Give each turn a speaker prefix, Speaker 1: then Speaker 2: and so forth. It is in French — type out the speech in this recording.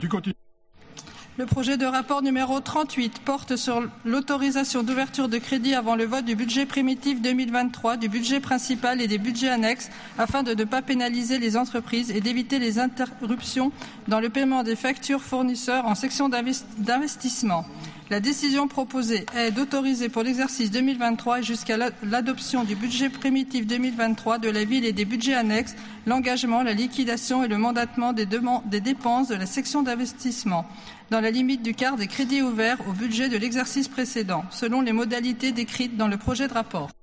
Speaker 1: Tu continues.
Speaker 2: Le projet de rapport numéro 38 porte sur l'autorisation d'ouverture de crédit avant le vote du budget primitif 2023, du budget principal et des budgets annexes, afin de ne pas pénaliser les entreprises et d'éviter les interruptions dans le paiement des factures fournisseurs en section d'investissement. La décision proposée est d'autoriser pour l'exercice 2023 et jusqu'à l'adoption du budget primitif 2023 de la ville et des budgets annexes, l'engagement, la liquidation et le mandatement des dépenses de la section d'investissement, dans la limite du quart des crédits ouverts au budget de l'exercice précédent, selon les modalités décrites dans le projet de rapport.